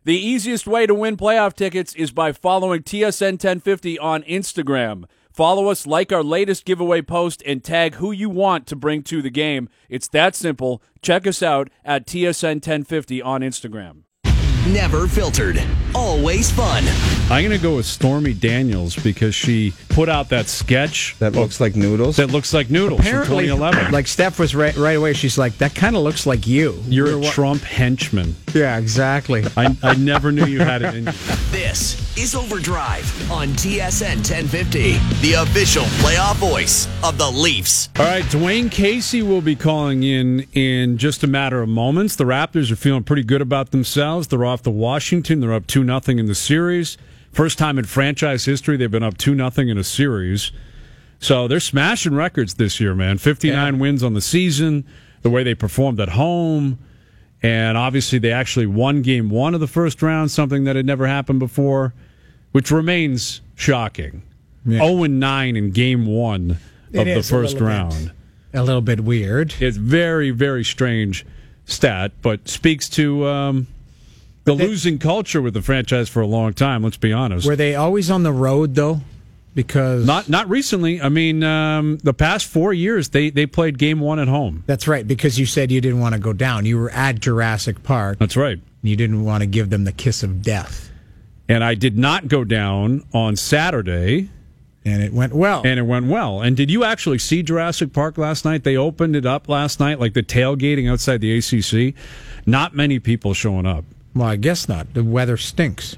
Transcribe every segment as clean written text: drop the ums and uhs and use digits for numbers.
The easiest way to win playoff tickets is by following TSN 1050 on Instagram. Follow us, like our latest giveaway post, and tag who you want to bring to the game. It's that simple. Check us out at TSN 1050 on Instagram. Never filtered. Always fun. I'm going to go with Stormy Daniels because she put out that sketch. That looks like noodles? That looks like noodles Apparently, from 2011. like Steph was right away. She's like, that kind of looks like you. You're a Trump henchman. Yeah, exactly. I never knew you had it in you. This is Overdrive on TSN 1050, the official playoff voice of the Leafs. All right, Dwayne Casey will be calling in just a matter of moments. The Raptors are feeling pretty good about themselves. They're off to Washington. They're up 2-0 in the series. First time in franchise history they've been up 2-0 in a series. So they're smashing records this year, man. 59 wins on the season, the way they performed at home. And obviously they actually won game one of the first round, something that had never happened before, which remains shocking. Yeah. 0-9 in game one of the first round. A little bit weird. It's very, very strange stat, but speaks to the losing culture with the franchise for a long time, let's be honest. Were they always on the road, though? Because Not recently. I mean, the past 4 years, they played game one at home. That's right, because you said you didn't want to go down. You were at Jurassic Park. That's right. You didn't want to give them the kiss of death. And I did not go down on Saturday. And it went well. And did you actually see Jurassic Park last night? They opened it up last night, like the tailgating outside the ACC. Not many people showing up. Well, I guess not. The weather stinks.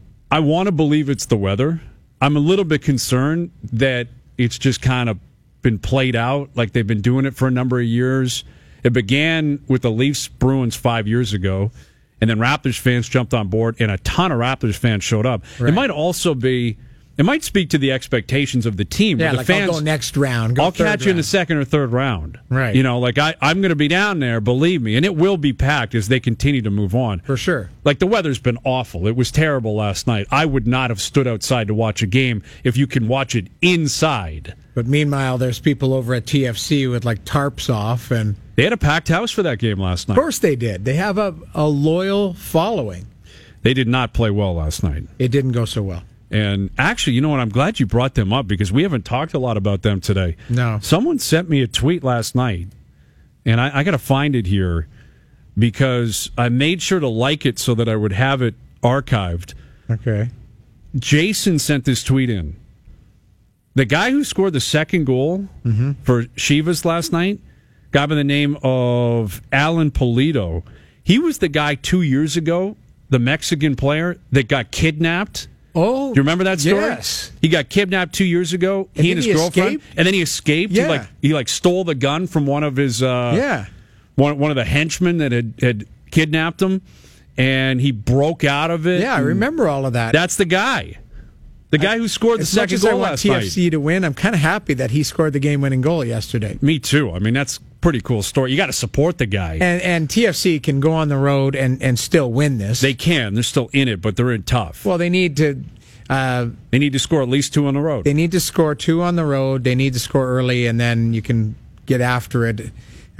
I want to believe it's the weather. I'm a little bit concerned that it's just kind of been played out, like they've been doing it for a number of years. It began with the Leafs Bruins 5 years ago, and then Raptors fans jumped on board, and a ton of Raptors fans showed up. Right. It might also be... It might speak to the expectations of the team. Yeah, the like fans, I'll go next round. I'll catch you in the second or third round. Right. You know, like I'm going to be down there, believe me, and it will be packed as they continue to move on. For sure. Like the weather's been awful. It was terrible last night. I would not have stood outside to watch a game if you can watch it inside. But meanwhile, there's people over at TFC with like tarps off, and They had a packed house for that game last night. of course they did. They have a loyal following. They did not play well last night. It didn't go so well. And actually, you know what? I'm glad you brought them up because we haven't talked a lot about them today. No. Someone sent me a tweet last night, and I got to find it here because I made sure to like it so that I would have it archived. Okay. Jason sent this tweet in. The guy who scored the second goal for Chivas last night, guy by the name of Alan Pulido, he was the guy 2 years ago, the Mexican player that got kidnapped. Oh, do you remember that story? Yes. He got kidnapped 2 years ago. He and his girlfriend, escaped? and then he escaped. Yeah. He stole the gun from one of his one of the henchmen that had kidnapped him, and he broke out of it. Yeah, I remember all of that. That's the guy. The guy who scored the As much second as goal I want last TFC night. to win, I'm kind of happy that he scored the game-winning goal yesterday. Me too. I mean, that's a pretty cool story. You got to support the guy. And TFC can go on the road and still win this. They can. They're still in it, but they're in tough. Well, they need to. They need to score at least two on the road. They need to score two on the road. They need to score early, and then you can get after it.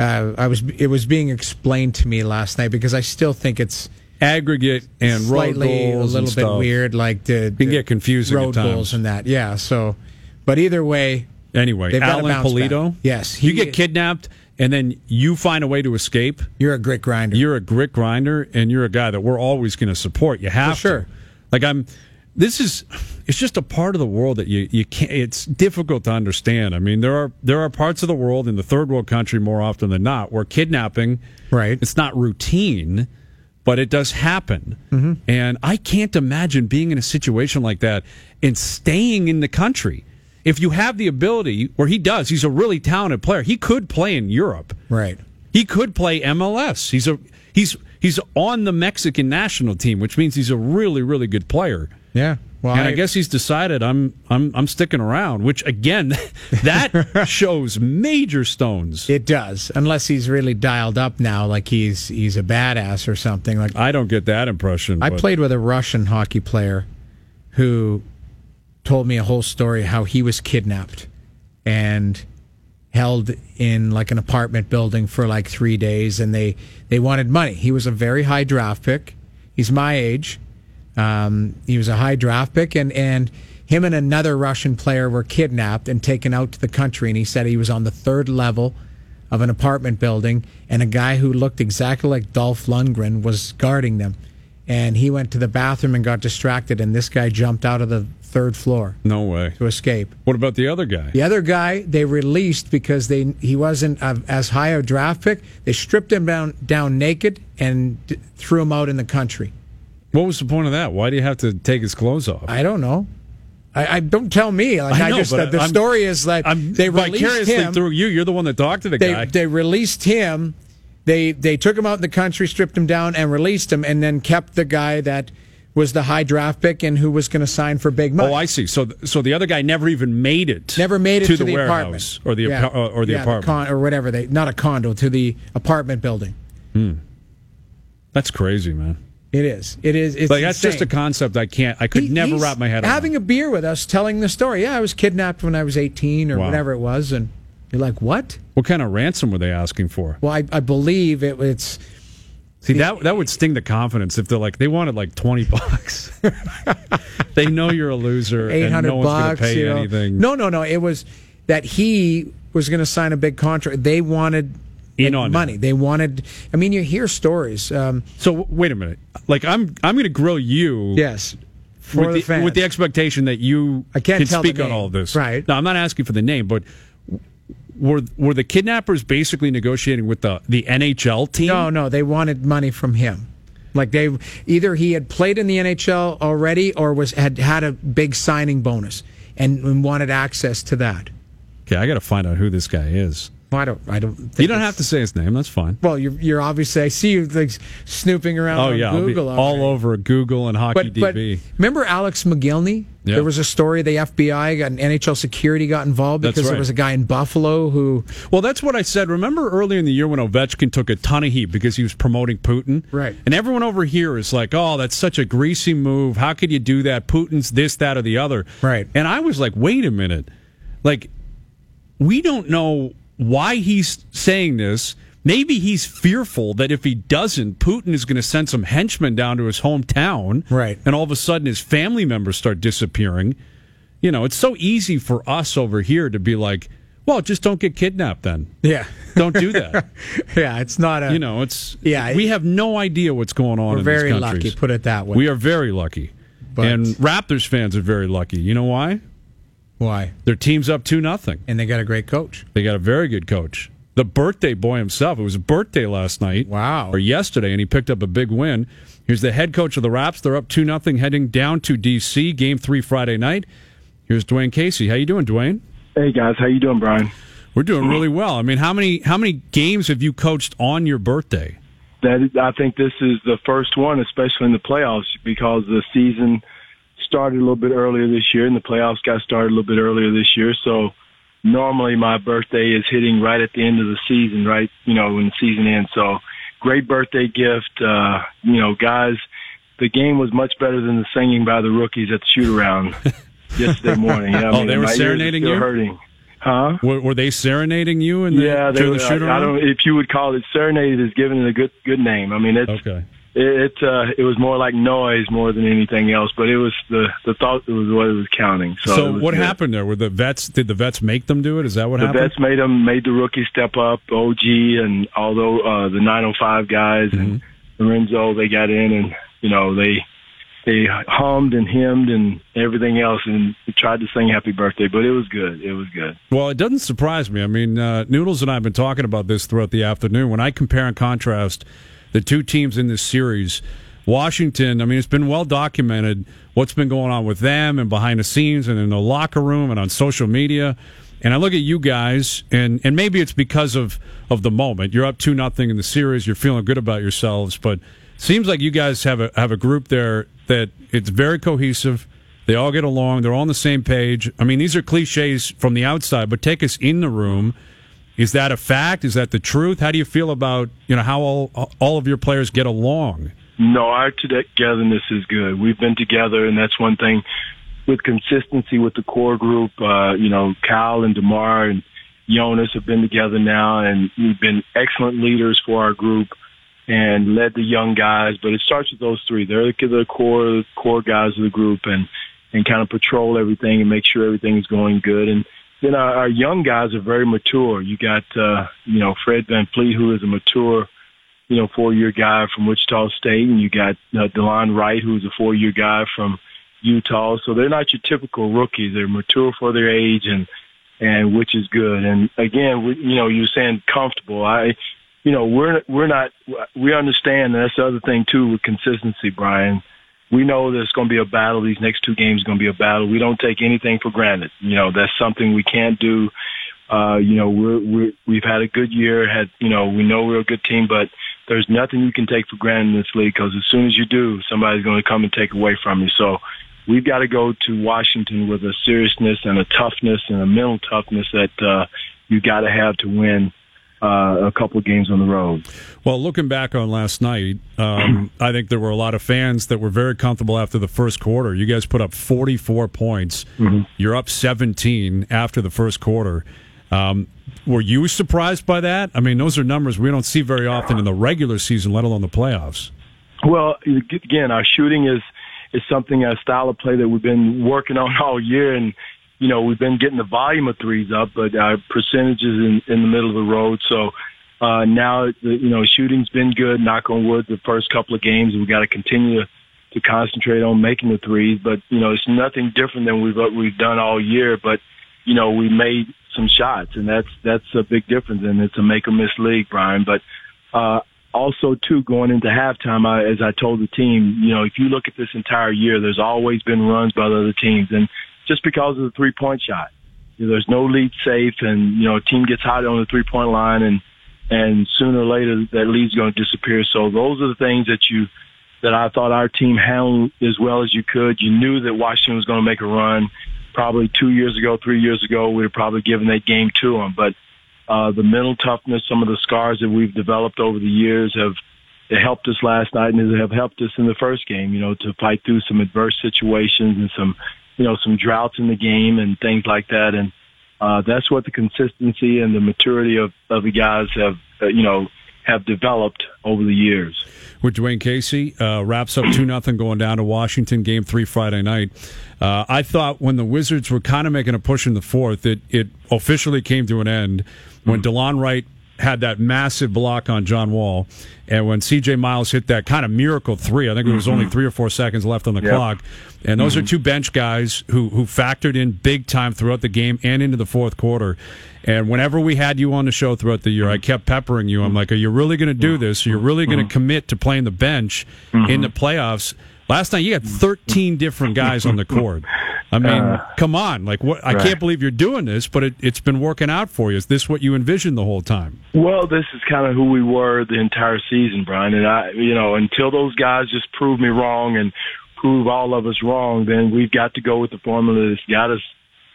It was being explained to me last night because I still think it's aggregate and slightly road goals a little bit weird, like the can get confusing road at times. goals and that. Yeah. So, but either way, anyway, they've got to Alan bounce Pulido. back. Yes, you get kidnapped and then you find a way to escape. You're a grit grinder. You're a grit grinder, and you're a guy that we're always going to support. You have For sure. to. Like it's just a part of the world that you can't. It's difficult to understand. I mean, there are parts of the world in the third world country more often than not where kidnapping, right? It's not routine, but it does happen. Mm-hmm. And I can't imagine being in a situation like that and staying in the country. If you have the ability, where he does, he's a really talented player. He could play in Europe, right? He could play MLS. He's on the Mexican national team, which means he's a really, really good player. Yeah. Well, and I guess he's decided I'm sticking around, which again, that shows major stones. It does, unless he's really dialed up now, like he's a badass or something. Like I don't get that impression. I played with a Russian hockey player who told me a whole story how he was kidnapped and held in like an apartment building for like 3 days, and they wanted money. He was a very high draft pick. He's my age. He was a high draft pick, and him and another Russian player were kidnapped and taken out to the country. And he said he was on the 3rd level of an apartment building, and a guy who looked exactly like Dolph Lundgren was guarding them. And he went to the bathroom and got distracted, and this guy jumped out of the 3rd floor. No way. To escape. What about the other guy? The other guy they released because he wasn't as high a draft pick. They stripped him down naked and threw him out in the country. What was the point of that? Why do you have to take his clothes off? I don't know. I don't tell me. Like, I know, the story is that they released him through you. You're the one that talked to the guy. They released him. They took him out in the country, stripped him down, and released him, and then kept the guy that was the high draft pick and who was going to sign for big money. Oh, I see. So the other guy never even made it. Never made it to the warehouse apartment or the apartment or whatever not a condo, to the apartment building. That's crazy, man. It is. It's like, that's insane. just a concept I could never wrap my head around. Having a beer with us, telling the story. Yeah, I was kidnapped when I was 18 or whatever it was, and you're like, what? What kind of ransom were they asking for? Well, I believe it's. See, that would sting the confidence if they're like, they wanted like $20. They know you're a loser, $800, and no one's going to pay anything. No. It was that he was going to sign a big contract. They wanted in on money. That. They wanted. I mean, you hear stories. So wait a minute. Like, I'm going to grill you. Yes. For the fans. With the expectation that you can speak on all of this. Right. Now, I'm not asking for the name, but were the kidnappers basically negotiating with the NHL team? No, they wanted money from him. Like, either he had played in the NHL already or had a big signing bonus and wanted access to that. Okay, I got to find out who this guy is. Well, I don't. Think you don't have to say his name. That's fine. Well, you're obviously. I see you like snooping around on Google. All over Google and HockeyDB. But remember Alex McGillney? Yeah. There was a story the FBI and NHL security got involved because there was a guy in Buffalo who. Well, that's what I said. Remember earlier in the year when Ovechkin took a ton of heat because he was promoting Putin? Right. And everyone over here is like, oh, that's such a greasy move. How could you do that? Putin's this, that, or the other. Right. And I was like, wait a minute. Like, we don't know why he's saying this. Maybe he's fearful that if he doesn't, Putin is going to send some henchmen down to his hometown. Right. And all of a sudden his family members start disappearing. You know, it's so easy for us over here to be like, well, just don't get kidnapped then. Yeah. Don't do that. Yeah, it's not a... You know, we have no idea what's going on in these countries. We're very lucky, put it that way. We are very lucky. And Raptors fans are very lucky. You know why? Why? Their team's up 2-0. And they got a great coach. They got a very good coach. The birthday boy himself. It was a birthday last night. Wow. Or yesterday, and he picked up a big win. Here's the head coach of the Raps. They're up 2-0 heading down to D.C. Game 3 Friday night. Here's Dwayne Casey. How you doing, Dwayne? Hey, guys. How you doing, Brian? We're doing really well. I mean, how many games have you coached on your birthday? I think this is the first one, especially in the playoffs, because the season started a little bit earlier this year, and the playoffs got started a little bit earlier this year. So normally my birthday is hitting right at the end of the season, right, when the season ends. So great birthday gift. Guys, the game was much better than the singing by the rookies at the shoot-around yesterday morning. They were serenading you? Hurting. Huh? Were they serenading you in the shoot-around? I don't. If you would call it serenade, is giving it a good name. I mean, it's okay. It was more like noise more than anything else, but it was the thought was what it was counting. So what happened there? Did the vets make them do it? Is that what happened? The vets made the rookies step up. OG and although the 905 guys and Lorenzo, they got in and they hummed and hymned and everything else and tried to sing happy birthday, but it was good. It was good. Well, it doesn't surprise me. I mean, Noodles and I have been talking about this throughout the afternoon. When I compare and contrast the two teams in this series, Washington, I mean, it's been well documented what's been going on with them and behind the scenes and in the locker room and on social media. And I look at you guys, and maybe it's because of the moment. You're up 2-0 in the series. You're feeling good about yourselves, but it seems like you guys have a group there that it's very cohesive. They all get along. They're all on the same page. I mean, these are cliches from the outside, but take us in the room. Is that a fact? Is that the truth? How do you feel about how all of your players get along? No, our togetherness is good. We've been together, and that's one thing with consistency with the core group. Kyle and DeMar and Jonas have been together now, and we've been excellent leaders for our group. and led the young guys. But it starts with those three. They're the core guys of the group, and kind of patrol everything and make sure everything is going good. And then our young guys are very mature. You got, Fred VanVleet, who is a mature, 4-year guy from Wichita State, and you got DeLon Wright, who's a 4-year guy from Utah. So they're not your typical rookies. They're mature for their age, and which is good. And again, you're saying comfortable. We're not. We understand, and that's the other thing too with consistency, Brian. We know there's going to be a battle. These next 2 games are going to be a battle. We don't take anything for granted. That's something we can't do. We've had a good year. We know we're a good team, but there's nothing you can take for granted in this league, because as soon as you do, somebody's going to come and take away from you. So we've got to go to Washington with a seriousness and a toughness and a mental toughness that you got to have to win a couple of games on the road. Well, looking back on last night, I think there were a lot of fans that were very comfortable after the first quarter. You guys put up 44 points. Mm-hmm. You're up 17 after the first quarter. Were you surprised by that? I mean, those are numbers we don't see very often in the regular season, let alone the playoffs. Well, again, our shooting is something, a style of play that we've been working on all year, and we've been getting the volume of threes up, but our percentage is in the middle of the road. So now, shooting's been good, knock on wood, the first couple of games. We've got to continue to concentrate on making the threes. But, it's nothing different than we've done all year. But, we made some shots, and that's a big difference, and it's a make-or-miss league, Brian. But also, too, going into halftime, as I told the team, if you look at this entire year, there's always been runs by the other teams. And just because of the three-point shot, there's no lead safe, and a team gets hot on the three-point line, and sooner or later that lead's going to disappear. So those are the things that I thought our team handled as well as you could. You knew that Washington was going to make a run. Probably 2 years ago, 3 years ago, we'd have probably given that game to them. But the mental toughness, some of the scars that we've developed over the years have helped us last night, and have helped us in the first game, to fight through some adverse situations and some droughts in the game and things like that. And that's what the consistency and the maturity of the guys have developed over the years. With Dwayne Casey, wraps up 2-0 going down to Washington, Game 3 Friday night. I thought when the Wizards were kind of making a push in the fourth, it officially came to an end when DeLon Wright had that massive block on John Wall, and when C.J. Miles hit that kind of miracle three, I think it was only 3 or 4 seconds left on the clock, and those are two bench guys who factored in big time throughout the game and into the fourth quarter. And whenever we had you on the show throughout the year, I kept peppering you. I'm like, are you really going to do this? Are you really going to commit to playing the bench in the playoffs? Last night, you had 13 different guys on the court. I mean, come on. Like, what? I can't believe you're doing this, but it's been working out for you. Is this what you envisioned the whole time? Well, this is kind of who we were the entire season, Brian. And until those guys just prove me wrong and prove all of us wrong, then we've got to go with the formula that's got us,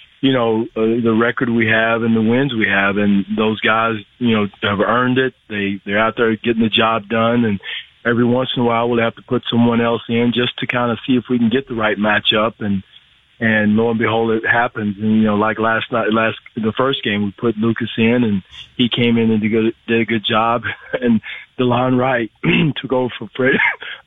the record we have and the wins we have. And those guys, have earned it. They're out there getting the job done. And every once in a while, we'll have to put someone else in just to kind of see if we can get the right matchup. And lo and behold, it happens. And, like the first game, we put Lucas in, and he came in and did a good job. And DeLon Wright took over for Fred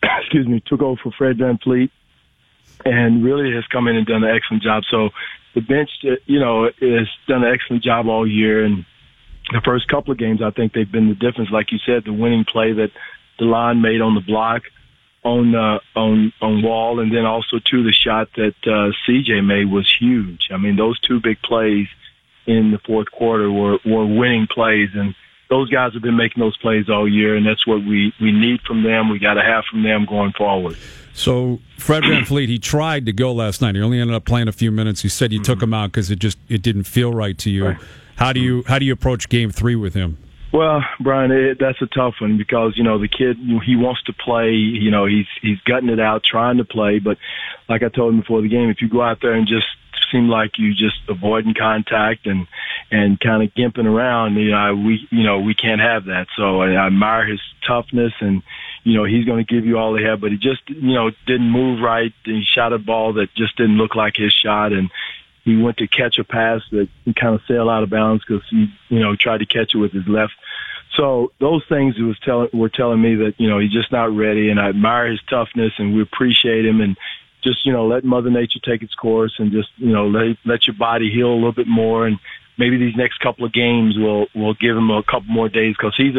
VanVleet, and really has come in and done an excellent job. So the bench, has done an excellent job all year. And the first couple of games, I think they've been the difference. Like you said, the winning play that DeLon made on the block on Wall, and then also too the shot that CJ made was huge. I mean, those two big plays in the fourth quarter were winning plays, and those guys have been making those plays all year, and that's what we need from them. We got to have from them going forward. So Fred VanVleet, he tried to go last night. He only ended up playing a few minutes. He said you took him out because it didn't feel right to you. Right. How do you approach Game 3 with him? Well, Brian, that's a tough one because, the kid, he wants to play. He's gutting it out, trying to play. But like I told him before the game, if you go out there and just seem like you just avoiding contact and kind of gimping around, we can't have that. So I admire his toughness, and, he's going to give you all he had. But he just, didn't move right. He shot a ball that just didn't look like his shot, and he went to catch a pass that he kind of sailed out of bounds because he, tried to catch it with his left So those things were telling me that, he's just not ready, and I admire his toughness, and we appreciate him, and just, let Mother Nature take its course, and just, let your body heal a little bit more, and maybe these next couple of games will give him a couple more days, because he's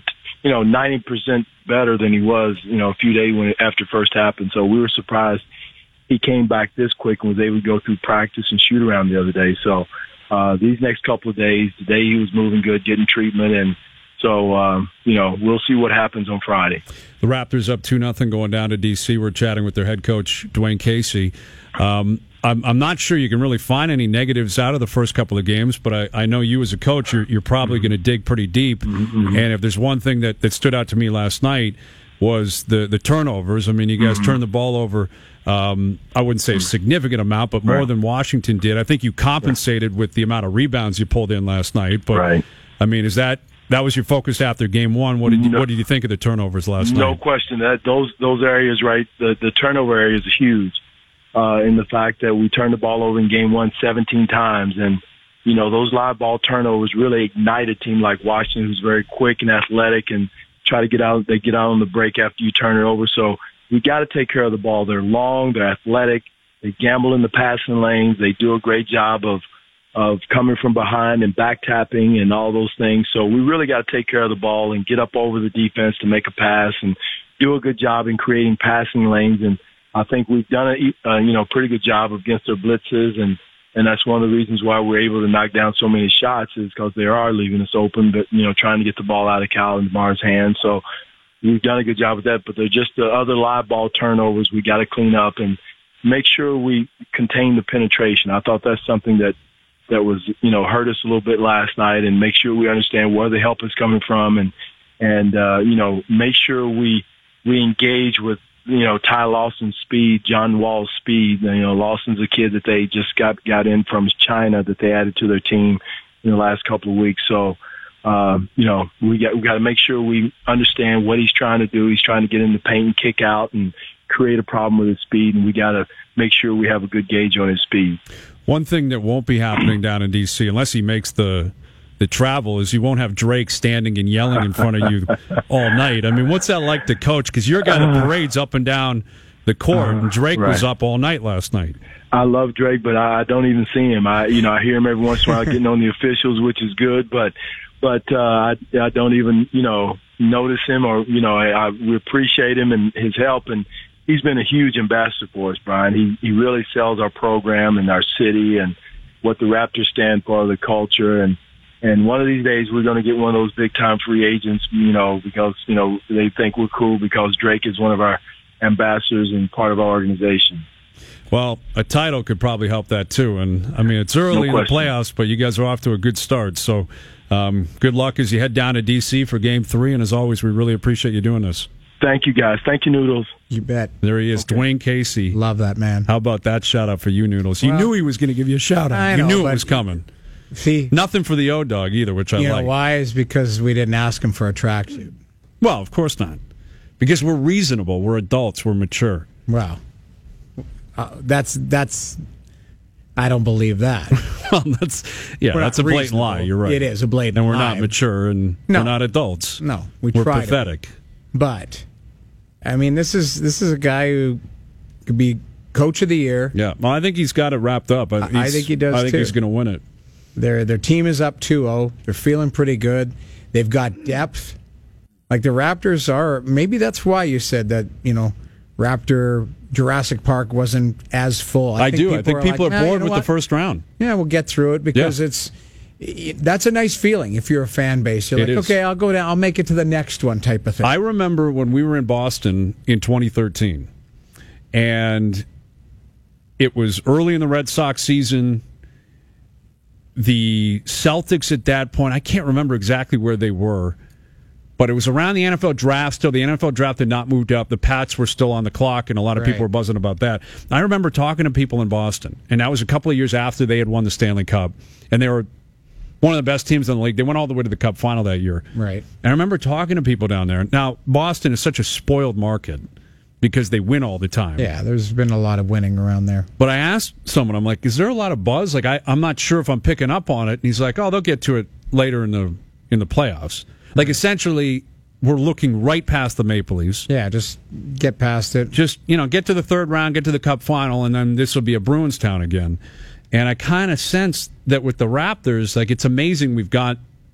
90% better than he was, a few days after first happened. So we were surprised he came back this quick and was able to go through practice and shoot around the other day. So these next couple of days, today he was moving good, getting treatment, and so, we'll see what happens on Friday. The Raptors up 2-0 going down to D.C. We're chatting with their head coach, Dwayne Casey. I'm not sure you can really find any negatives out of the first couple of games, but I know you as a coach, you're probably going to dig pretty deep. Mm-hmm. And if there's one thing that stood out to me last night was the turnovers. I mean, you guys turned the ball over, I wouldn't say a significant amount, but more than Washington did. I think you compensated with the amount of rebounds you pulled in last night. But, I mean, that was your focus after game one. What did you think of the turnovers last night? No question. Those areas, right? The turnover areas are huge. In the fact that we turned the ball over in game one 17 times, and those live ball turnovers really ignite a team like Washington, who's very quick and athletic, and try to get out. They get out on the break after you turn it over. So we got to take care of the ball. They're long, they're athletic, they gamble in the passing lanes. They do a great job of coming from behind and back tapping and all those things. So we really got to take care of the ball and get up over the defense to make a pass and do a good job in creating passing lanes. And I think we've done a pretty good job against their blitzes, and that's one of the reasons why we're able to knock down so many shots is because they are leaving us open, but trying to get the ball out of Cal and DeMar's hands. So we've done a good job with that. But they're just the other live ball turnovers we got to clean up and make sure we contain the penetration. I thought that's something that was hurt us a little bit last night, and make sure we understand where the help is coming from, and make sure we engage with Ty Lawson's speed, John Wall's speed. Lawson's a kid that they just got in from China that they added to their team in the last couple of weeks. So we got to make sure we understand what he's trying to do. He's trying to get in the paint and kick out and create a problem with his speed, and we got to make sure we have a good gauge on his speed. One thing that won't be happening down in D.C. unless he makes the travel is you won't have Drake standing and yelling in front of you all night. I mean, what's that like to coach? Because you're a guy that parades up and down the court, and Drake was up all night last night. I love Drake, but I don't even see him. I hear him every once in a while getting on the officials, which is good, but I don't even notice him, or we appreciate him and his help, and he's been a huge ambassador for us, Brian. He really sells our program and our city and what the Raptors stand for, the culture, and one of these days we're going to get one of those big time free agents, because they think we're cool because Drake is one of our ambassadors and part of our organization. Well, a title could probably help that too, and I mean it's early in the playoffs, but you guys are off to a good start. So good luck as you head down to DC for Game 3, and as always, we really appreciate you doing this. Thank you, guys. Thank you, Noodles. You bet. There he is, okay. Dwayne Casey. Love that man. How about that shout-out for you, Noodles? You knew he was going to give you a shout-out. You knew it was coming. See, nothing for the O-Dog either, which I like. You know why? Is because we didn't ask him for a tracksuit. Well, of course not. Because we're reasonable. We're adults. We're mature. Wow. That's. I don't believe that. Well, that's a blatant lie. You're right. It is a blatant lie. And we're not mature, and we're not adults. No, we're pathetic. But I mean, this is a guy who could be coach of the year. Yeah, well, I think he's got it wrapped up. I think he does. I think he's going to win it. Their team is up 2-0. They're feeling pretty good. They've got depth. Like the Raptors are. Maybe that's why you said that. Raptor Jurassic Park wasn't as full. I think people are bored with the first round. Yeah, we'll get through it because that's a nice feeling if you're a fan base. You're like, okay, I'll go down. I'll make it to the next one type of thing. I remember when we were in Boston in 2013, and it was early in the Red Sox season. The Celtics at that point, I can't remember exactly where they were, but it was around the NFL draft still. The NFL draft had not moved up. The Pats were still on the clock, and a lot of people were buzzing about that. I remember talking to people in Boston, and that was a couple of years after they had won the Stanley Cup, and they were one of the best teams in the league. They went all the way to the Cup final that year. Right. And I remember talking to people down there. Now, Boston is such a spoiled market because they win all the time. Yeah, there's been a lot of winning around there. But I asked someone, I'm like, is there a lot of buzz? Like, I'm not sure if I'm picking up on it. And he's like, oh, they'll get to it later in the playoffs. Like, essentially, we're looking right past the Maple Leafs. Yeah, just get past it. Just, get to the third round, get to the Cup final, and then this will be a Bruins town again. And I kind of sense that with the Raptors, like, it's amazing we've got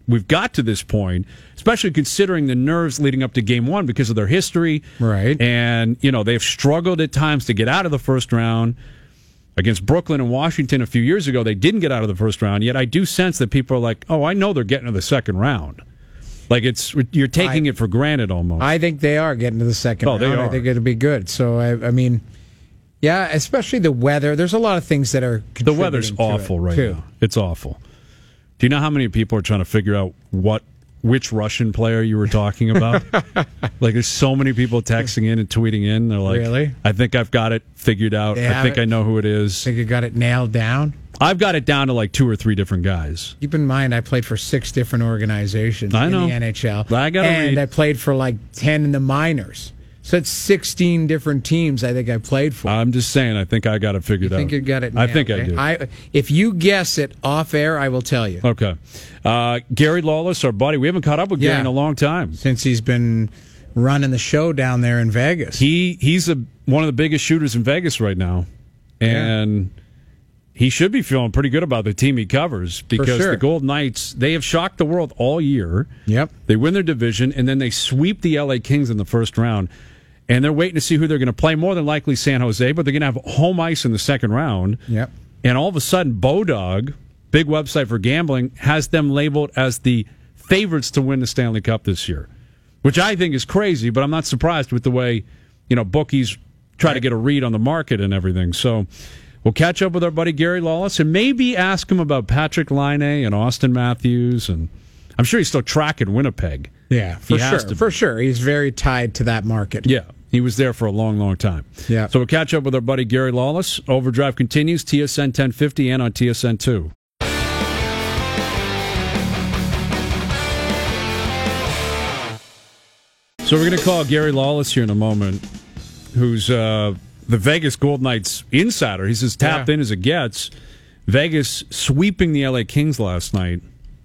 to this point, especially considering the nerves leading up to Game 1 because of their history. Right. And, they've struggled at times to get out of the first round. Against Brooklyn and Washington a few years ago, they didn't get out of the first round, yet I do sense that people are like, oh, I know they're getting to the second round. Like, you're taking it for granted almost. I think they are getting to the second round. They are. I think it'll be good. So, I mean, yeah, especially the weather. There's a lot of things that are contributing. The weather's awful right too. now. It's awful. Do you know how many people are trying to figure out which Russian player you were talking about? Like, there's so many people texting in and tweeting in. They're like, really? I think I've got it figured out. I think I know who it is. Think you got it nailed down? I've got it down to like 2 or 3 different guys. Keep in mind, I played for 6 different organizations I know. in the NHL. And I played for like 10 in the minors. So it's 16 different teams I think I played for. I'm just saying, I think I got it figured out. I think you got it nailed, I think I do. If you guess it off air, I will tell you. Okay. Gary Lawless, our buddy. We haven't caught up with Gary in a long time. Since he's been running the show down there in Vegas. He's one of the biggest shooters in Vegas right now. And he should be feeling pretty good about the team he covers because the Golden Knights, they have shocked the world all year. Yep. They win their division, and then they sweep the LA Kings in the first round. And they're waiting to see who they're going to play. More than likely San Jose, but they're going to have home ice in the second round. Yep. And all of a sudden, Bodog, big website for gambling, has them labeled as the favorites to win the Stanley Cup this year, which I think is crazy, but I'm not surprised with the way, bookies try to get a read on the market and everything. So we'll catch up with our buddy Gary Lawless and maybe ask him about Patrick Laine and Austin Matthews. And I'm sure he's still tracking Winnipeg. Yeah, for sure. He's very tied to that market. Yeah, he was there for a long, long time. Yeah. So we'll catch up with our buddy Gary Lawless. Overdrive continues, TSN 1050 and on TSN 2. So we're going to call Gary Lawless here in a moment, who's the Vegas Golden Knights insider. He's as tapped in as it gets. Vegas sweeping the LA Kings last night.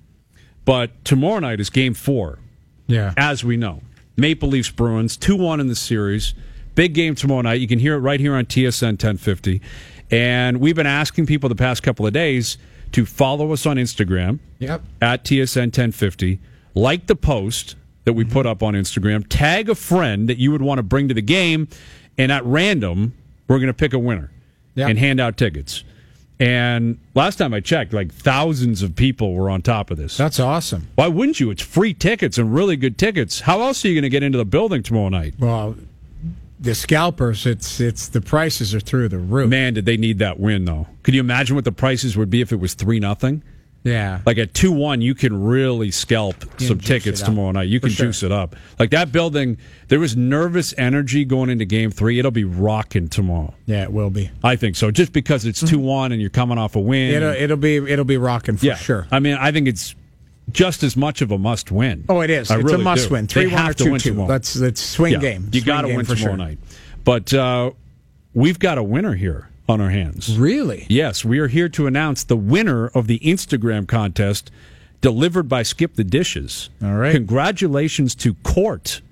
But tomorrow night is Game 4. Yeah. As we know. Maple Leafs Bruins, 2-1 in the series. Big game tomorrow night. You can hear it right here on TSN 1050. And we've been asking people the past couple of days to follow us on Instagram at TSN 1050. Like the post that we put up on Instagram. Tag a friend that you would want to bring to the game. And at random, we're going to pick a winner and hand out tickets. And last time I checked, like thousands of people were on top of this. That's awesome. Why wouldn't you? It's free tickets and really good tickets. How else are you going to get into the building tomorrow night? Well, the scalpers, it's the prices are through the roof. Man, did they need that win, though. Could you imagine what the prices would be if it was 3-0? Yeah. Like at 2-1, you can really scalp some tickets tomorrow night. You can juice it up. Like that building, there was nervous energy going into Game 3. It'll be rocking tomorrow. Yeah, it will be. I think so. Just because it's 2-1 and you're coming off a win. It'll be rocking for sure. I mean, I think it's just as much of a must win. Oh, it is. It's really a must win. 3-1 or 2-2. Let's swing game. You got to win tomorrow night. But we've got a winner here on our hands. Really? Yes, we are here to announce the winner of the Instagram contest delivered by Skip the Dishes. All right. Congratulations to Court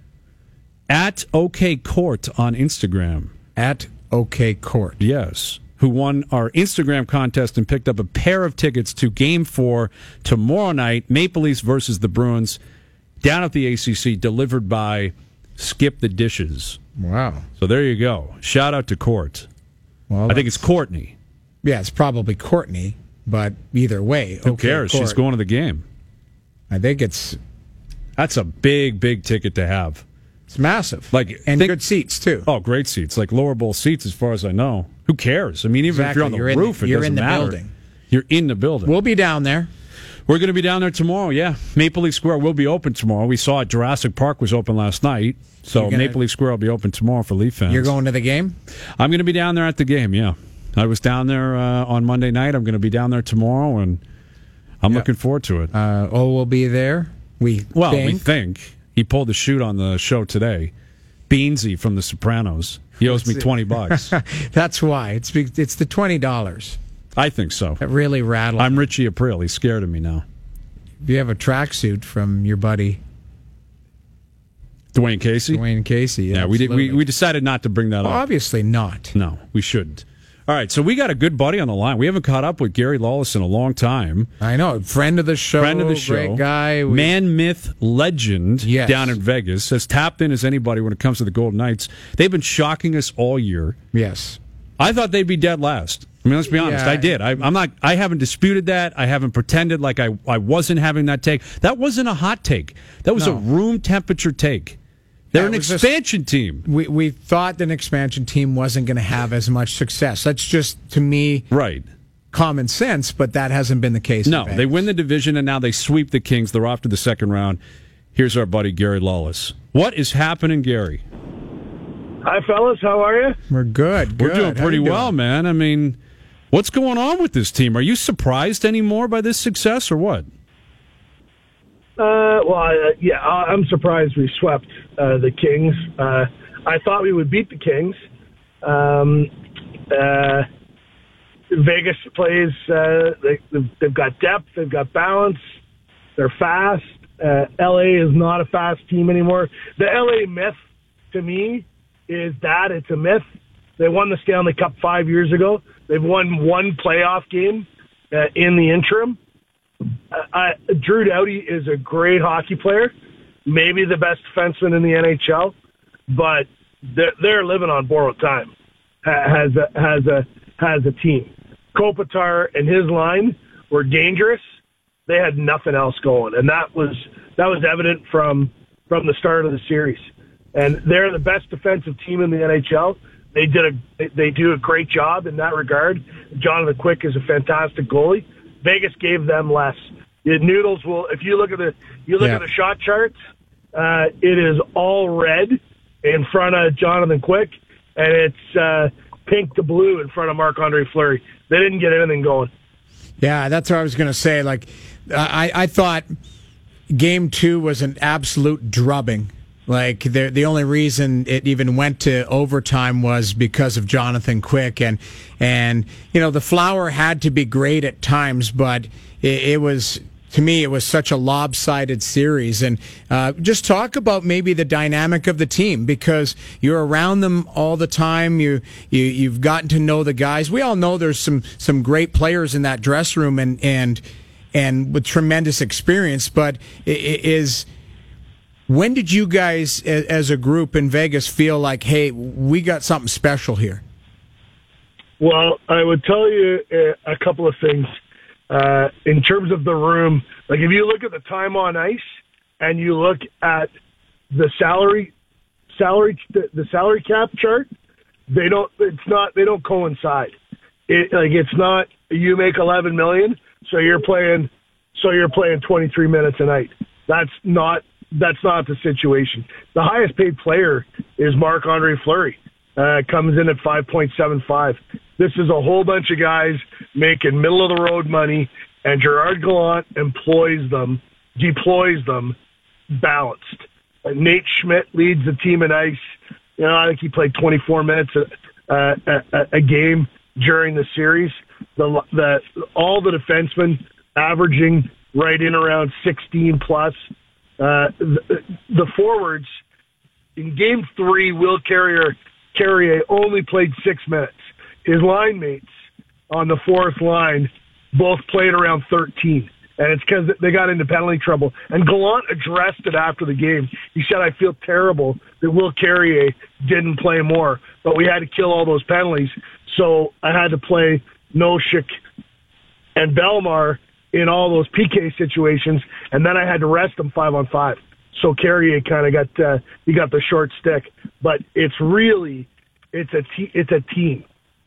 at OK Court on Instagram. At OK Court. Yes. Who won our Instagram contest and picked up a pair of tickets to Game 4 tomorrow night, Maple Leafs versus the Bruins, down at the ACC, delivered by Skip the Dishes. Wow. So there you go. Shout out to Court. Well, I think it's Courtney. Yeah, it's probably Courtney, but either way, who cares? Court. She's going to the game. I think that's a big, big ticket to have. It's massive. And good seats too. Oh, great seats. Like lower bowl seats as far as I know. Who cares? I mean, even if you're on the roof, it doesn't matter. Building. You're in the building. We'll be down there. We're going to be down there tomorrow, yeah. Maple Leaf Square will be open tomorrow. We saw it. Jurassic Park was open last night. So Maple Leaf Square will be open tomorrow for Leaf fans. You're going to the game? I'm going to be down there at the game, yeah. I was down there on Monday night. I'm going to be down there tomorrow, and I'm looking forward to it. We'll be there? We think. He pulled the shoot on the show today. Beansy from The Sopranos. He owes me $20. That's why. It's the $20. I think so. That really rattled. I'm Richie April. He's scared of me now. You have a tracksuit from your buddy Dwayne Casey. Yeah, we decided not to bring that up. Obviously not. No, we shouldn't. All right, so we got a good buddy on the line. We haven't caught up with Gary Lawless in a long time. I know. Friend of the show. Great guy. Man, myth, legend down in Vegas. As tapped in as anybody when it comes to the Golden Knights. They've been shocking us all year. Yes. I thought they'd be dead last. I mean, let's be honest. I did. I'm not. I haven't disputed that. I haven't pretended like I wasn't having that take. That wasn't a hot take. That was a room temperature take. They're an expansion team. We thought an expansion team wasn't going to have as much success. That's just, to me, common sense, but that hasn't been the case. No, they win the division, and now they sweep the Kings. They're off to the second round. Here's our buddy, Gary Lawless. What is happening, Gary? Hi, fellas. How are you? We're good. We're doing pretty well, man. I mean, what's going on with this team? Are you surprised anymore by this success, or what? I'm surprised we swept the Kings. I thought we would beat the Kings. Vegas plays, they've got depth, they've got balance, they're fast. LA is not a fast team anymore. The LA myth, to me, is that it's a myth. They won the Stanley Cup 5 years ago. They've won one playoff game in the interim. Drew Doughty is a great hockey player, maybe the best defenseman in the NHL, but they're living on borrowed time. Has a team. Kopitar and his line were dangerous. They had nothing else going, and that was evident from the start of the series. And they're the best defensive team in the NHL. They do a great job in that regard. Jonathan Quick is a fantastic goalie. Vegas gave them less. The Noodles will. If you look at the shot charts, it is all red in front of Jonathan Quick, and it's pink to blue in front of Marc-Andre Fleury. They didn't get anything going. Yeah, that's what I was going to say. Like, I thought Game 2 was an absolute drubbing. Like, the only reason it even went to overtime was because of Jonathan Quick. And you know, the Flower had to be great at times, but it was, to me, it was such a lopsided series. And just talk about maybe the dynamic of the team, because you're around them all the time. You've gotten to know the guys. We all know there's some great players in that dressing room and with tremendous experience, but it is... When did you guys, as a group in Vegas, feel like, hey, we got something special here? Well, I would tell you a couple of things. In terms of the room, like if you look at the time on ice and you look at the salary cap chart, they don't coincide. It's not you make $11 million, so you're playing 23 minutes a night. That's not the situation. The highest paid player is Marc-Andre Fleury. Comes in at 5.75. This is a whole bunch of guys making middle-of-the-road money, and Gerard Gallant deploys them balanced. Nate Schmidt leads the team in ice. You know, I think he played 24 minutes a game during the series. All the defensemen averaging right in around 16 plus. The forwards in Game 3, Will Carrier only played 6 minutes. His line mates on the fourth line both played around 13, and it's because they got into penalty trouble. And Gallant addressed it after the game. He said, "I feel terrible that Will Carrier didn't play more, but we had to kill all those penalties, so I had to play Noshik and Belmar in all those PK situations, and then I had to rest them 5-on-5. So Carrier kind of got the short stick, but it's a team.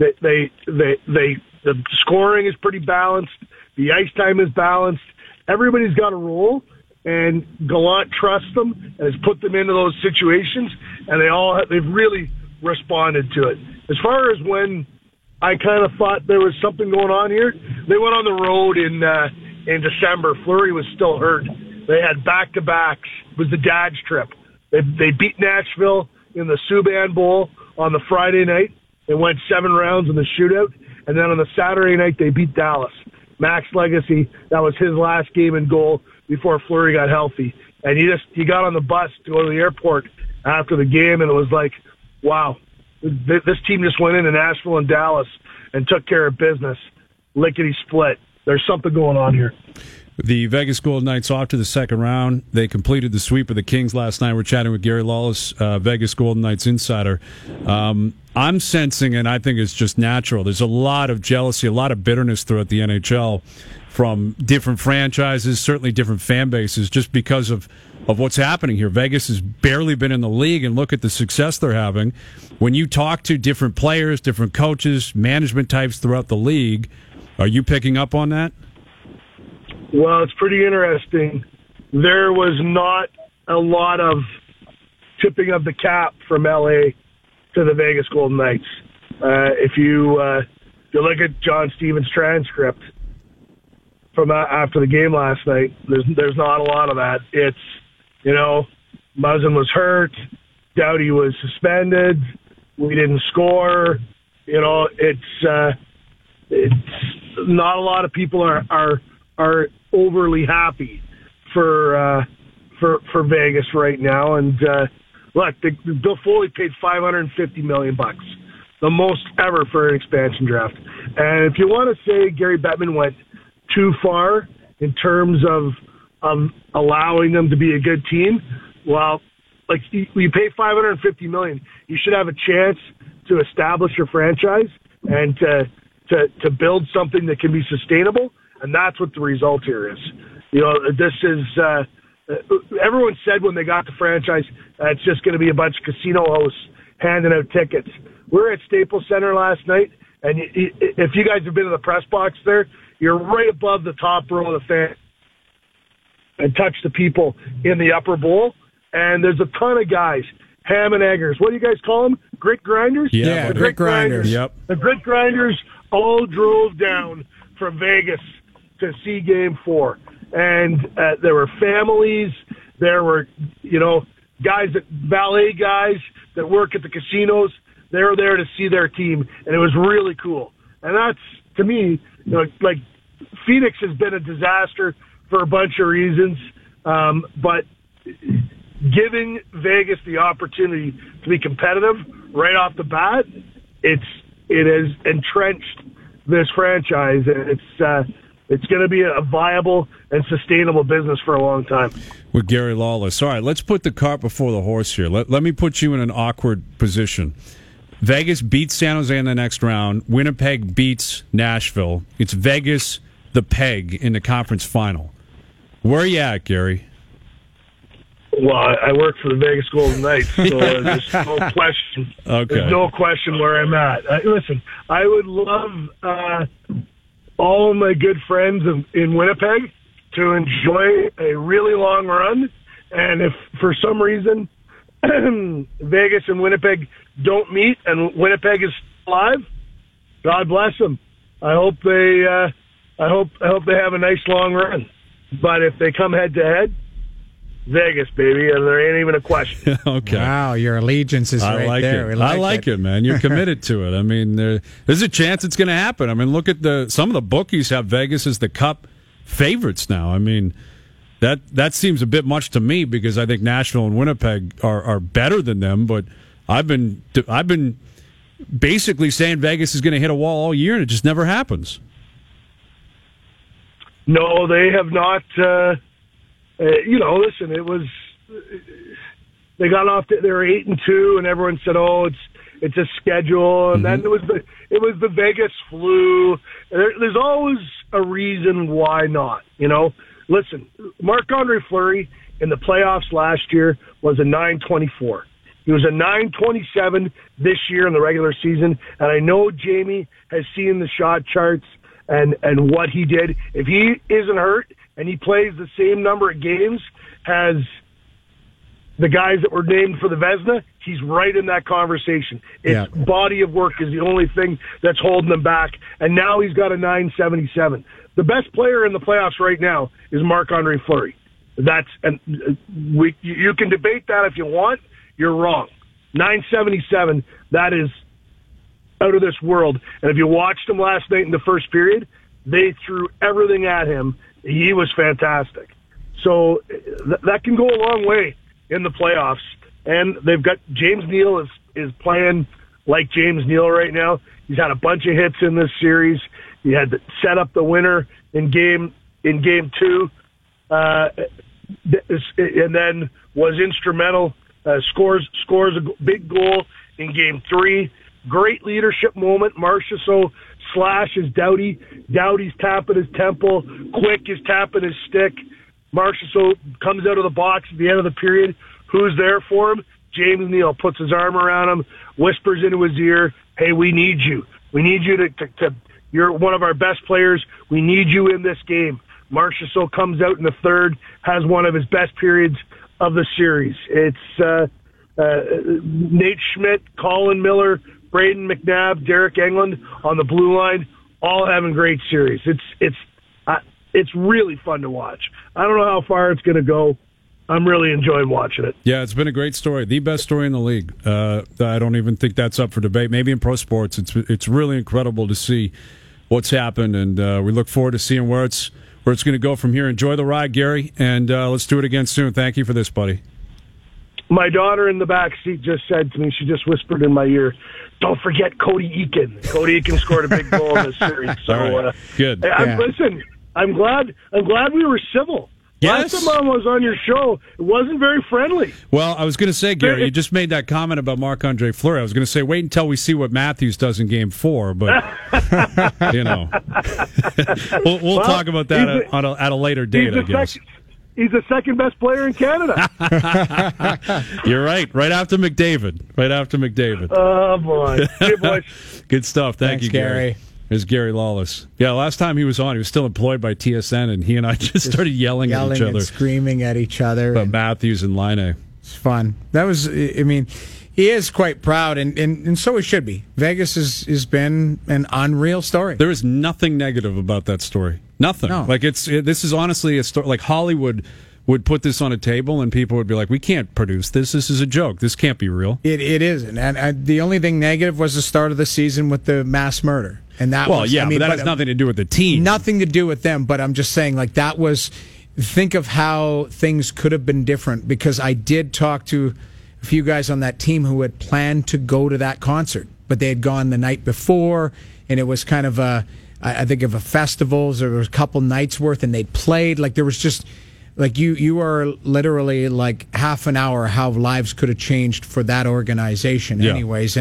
The scoring is pretty balanced. The ice time is balanced. Everybody's got a role, and Gallant trusts them and has put them into those situations, and they've really responded to it. As far as when I kind of thought there was something going on here, they went on the road in December. Fleury was still hurt. They had back-to-backs. It was the dad's trip. They beat Nashville in the Subban Bowl on the Friday night. They went 7 rounds in the shootout. And then on the Saturday night, they beat Dallas. Max Legacy, that was his last game in goal before Fleury got healthy. and you got on the bus to go to the airport after the game, and it was like, wow, this team just went into Nashville and Dallas and took care of business. Lickety split. There's something going on here. The Vegas Golden Knights off to the second round. They completed the sweep of the Kings last night. We're chatting with Gary Lawless, Vegas Golden Knights insider. I'm sensing, and I think it's just natural, there's a lot of jealousy, a lot of bitterness throughout the NHL from different franchises, certainly different fan bases, just because of what's happening here. Vegas has barely been in the league, and look at the success they're having. When you talk to different players, different coaches, management types throughout the league, are you picking up on that? Well, it's pretty interesting. There was not a lot of tipping of the cap from LA to the Vegas Golden Knights. If you look at John Stevens' transcript from after the game last night, there's not a lot of that. It's, Muzzin was hurt, Doughty was suspended, we didn't score. It's not a lot of people are overly happy for Vegas right now. And look, Bill Foley paid $550 million, the most ever for an expansion draft. And if you want to say Gary Bettman went too far in terms of allowing them to be a good team, well, like you pay $550 million, you should have a chance to establish your franchise and to build something that can be sustainable. And that's what the result here is. This is, everyone said when they got the franchise, it's just going to be a bunch of casino hosts handing out tickets. We were at Staples Center last night, and if you guys have been in the press box there, you're right above the top row of the fans and touch the people in the upper bowl. And there's a ton of guys, ham and eggers. What do you guys call them? Grit grinders? Yeah, the grit grinders. Yep. The grit grinders all drove down from Vegas to see Game 4. And there were families, there were, valet guys that work at the casinos. They were there to see their team, and it was really cool. And that's, to me, like Phoenix has been a disaster for a bunch of reasons, but giving Vegas the opportunity to be competitive right off the bat, it has entrenched this franchise, and it's going to be a viable and sustainable business for a long time. With Gary Lawless. All right, let's put the cart before the horse here. Let me put you in an awkward position. Vegas beats San Jose in the next round. Winnipeg beats Nashville. It's Vegas, the peg, in the conference final. Where are you at, Gary? Well, I work for the Vegas Golden Knights, so there's no question. Okay. There's no question where I'm at. Listen, I would love all my good friends in Winnipeg to enjoy a really long run, and if for some reason Vegas and Winnipeg don't meet and Winnipeg is alive, God bless them. I hope they have a nice long run. But if they come head to head, Vegas, baby, and there ain't even a question. Okay. Wow, your allegiance is right like there. It. I like it, man. You're committed to it. I mean, there's a chance it's going to happen. I mean, look at some of the bookies have Vegas as the Cup favorites now. I mean, that seems a bit much to me because I think Nashville and Winnipeg are better than them. But I've been basically saying Vegas is going to hit a wall all year, and it just never happens. No, they have not. Listen, it was they got off. They were 8-2, and everyone said, "Oh, it's a schedule." And then it was the Vegas flu. There's always a reason why not. Listen, Marc-Andre Fleury in the playoffs last year was a .924. He was a .927 this year in the regular season, and I know Jamie has seen the shot charts and what he did. If he isn't hurt and he plays the same number of games as the guys that were named for the Vezina, he's right in that conversation. Body of work is the only thing that's holding him back, and now he's got a .977. The best player in the playoffs right now is Marc-Andre Fleury. You can debate that if you want. You're wrong. .977, that is out of this world. And if you watched him last night in the first period, they threw everything at him. He was fantastic. So that can go a long way in the playoffs. And they've got James Neal is playing like James Neal right now. He's had a bunch of hits in this series. He had to set up the winner in game 2, and then was instrumental. Scores a big goal in game 3. Great leadership moment. Marchessault slashes Doughty. Doughty's tapping his temple. Quick is tapping his stick. Marchessault comes out of the box at the end of the period. Who's there for him? James Neal puts his arm around him, whispers into his ear, "Hey, we need you. We need you to you're one of our best players. We need you in this game." Marchessault comes out in the third, has one of his best periods of the series. It's Nate Schmidt, Colin Miller, Braden McNabb, Derek Englund on the blue line, all having great series. It's really fun to watch. I don't know how far it's going to go. I'm really enjoying watching it. Yeah, it's been a great story. The best story in the league. I don't even think that's up for debate. Maybe in pro sports, it's really incredible to see what's happened, and we look forward to seeing where it's going to go from here. Enjoy the ride, Gary, and let's do it again soon. Thank you for this, buddy. My daughter in the back seat just said to me, she just whispered in my ear, "Don't forget Cody Eakin." Cody Eakin scored a big goal in this series. So, all right. Good. Listen, I'm glad we were civil. Yes. Last time I was on your show, it wasn't very friendly. Well, I was going to say, Gary, you just made that comment about Marc-Andre Fleury. I was going to say, wait until we see what Matthews does in Game 4, but, you know. we'll talk about that at a later date, I guess. He's the second best player in Canada. You're right. Right after McDavid. Oh, boy. Hey, boys. Good stuff. Thanks, you, Gary. There's Gary Lawless. Yeah, last time he was on, he was still employed by TSN, and he and I just started yelling at each other. And screaming at each other. About Matthews and Laine. It's fun. That was, I mean, he is quite proud, and so he should be. Vegas has been an unreal story. There is nothing negative about that story. Nothing. No. Like, this is honestly a story, like Hollywood would put this on a table and people would be like, we can't produce this. This is a joke. This can't be real. It isn't. And the only thing negative was the start of the season with the mass murder. And that but that has nothing to do with the team. Nothing to do with them, but I'm just saying, like, that was, think of how things could have been different, because I did talk to a few guys on that team who had planned to go to that concert, but they had gone the night before, and it was kind of I think of a festival, so there was a couple nights worth, and they'd played. Like, there was just, like, you are literally like half an hour how lives could have changed for that organization anyways,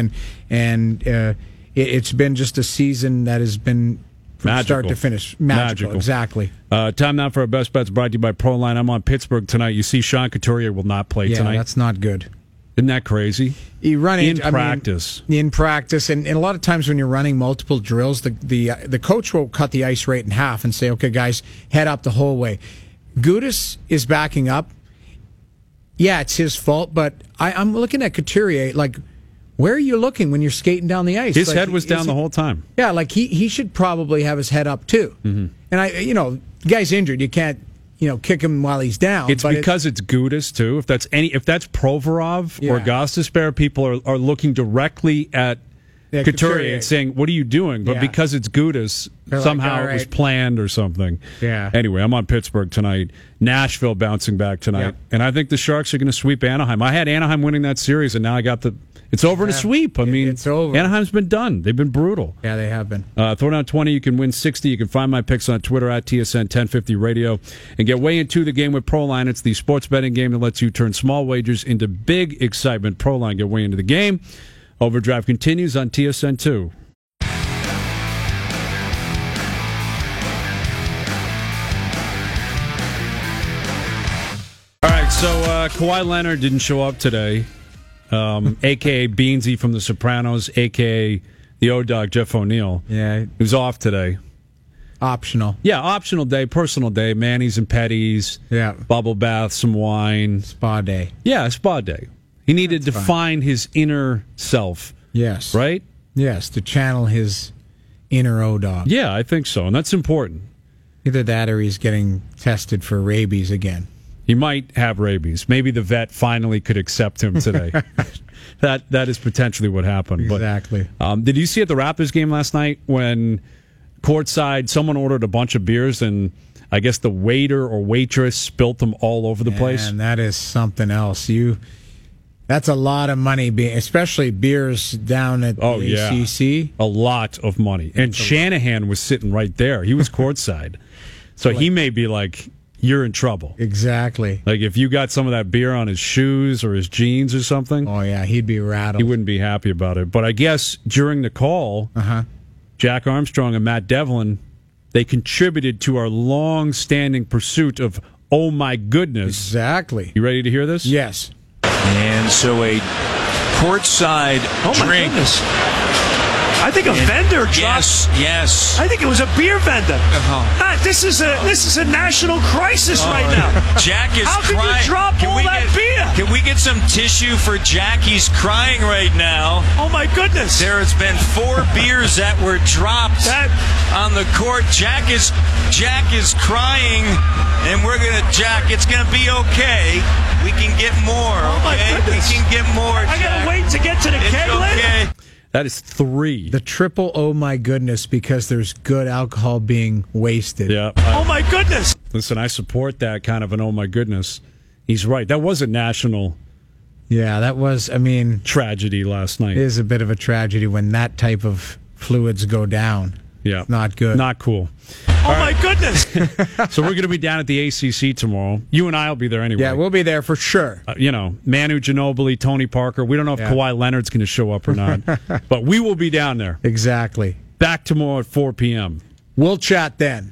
and it's been just a season that has been from start to finish magical. Exactly. Time now for our best bets, brought to you by Proline. I'm on Pittsburgh tonight. You see, Sean Couturier will not play tonight. That's not good. Isn't that crazy? You run in practice, and a lot of times when you're running multiple drills, the coach will cut the ice rate in half and say, "Okay, guys, head up the whole way." Gudas is backing up. Yeah, it's his fault, but I'm looking at Couturier like, where are you looking when you're skating down the ice? His head was down the whole time. Yeah, like he should probably have his head up too. Mm-hmm. And the guy's injured. You can't, kick him while he's down. It's because it's Gudas too. If that's Provorov or Gostisbehere, people are looking directly at Couturier and saying, "What are you doing?" But because it's Gudas, somehow it was planned or something. Yeah. Anyway, I'm on Pittsburgh tonight. Nashville bouncing back tonight, and I think the Sharks are going to sweep Anaheim. I had Anaheim winning that series, and now I got it's over in a sweep. I mean, it's over. Anaheim's been done. They've been brutal. Yeah, they have been. Throw down 20. You can win 60. You can find my picks on Twitter at TSN 1050 Radio and get way into the game with Proline. It's the sports betting game that lets you turn small wagers into big excitement. Proline, get way into the game. Overdrive continues on TSN 2. All right, so Kawhi Leonard didn't show up today. A.K.A. Beansy from The Sopranos, A.K.A. the O-Dog, Jeff O'Neill. Yeah. He was off today. Optional. Yeah, optional day, personal day, manis and petties, bubble bath, some wine. Spa day. Yeah, spa day. He needed to find his inner self. Yes. Right? Yes, to channel his inner O-Dog. Yeah, I think so, and that's important. Either that or he's getting tested for rabies again. He might have rabies. Maybe the vet finally could accept him today. That is potentially what happened. Exactly. But, did you see at the Raptors game last night when courtside someone ordered a bunch of beers and I guess the waiter or waitress spilt them all over the place. And that is something else. That's a lot of money, especially beers down at the ACC. A lot of money. And Shanahan was sitting right there. He was courtside. So he may be like, you're in trouble. Exactly. Like if you got some of that beer on his shoes or his jeans or something. Oh, yeah, he'd be rattled. He wouldn't be happy about it. But I guess during the call, Jack Armstrong and Matt Devlin, they contributed to our long-standing pursuit of, oh, my goodness. Exactly. You ready to hear this? Yes. And so a courtside drink. Goodness. I think a vendor dropped. Yes. I think it was a beer vendor. This is a national crisis right now. Jack is How crying. How can you drop all that beer? Can we get some tissue for Jack? He's crying right now. Oh my goodness! There has been 4 beers that were dropped on the court. Jack is crying, and we're gonna Jack. It's gonna be okay. We can get more. Oh my goodness! We can get more. I gotta wait to get to the keg lid. Okay. That is 3. The triple, oh my goodness, because there's good alcohol being wasted. Yeah. Oh my goodness. Listen, I support that kind of an oh my goodness. He's right. That was a national that was, tragedy last night. It is a bit of a tragedy when that type of fluids go down. Yeah. Not good. Not cool. Oh my goodness. So we're going to be down at the ACC tomorrow. You and I will be there anyway. Yeah, we'll be there for sure. Manu Ginobili, Tony Parker. We don't know if Kawhi Leonard's going to show up or not, but we will be down there. Exactly. Back tomorrow at 4 p.m. We'll chat then.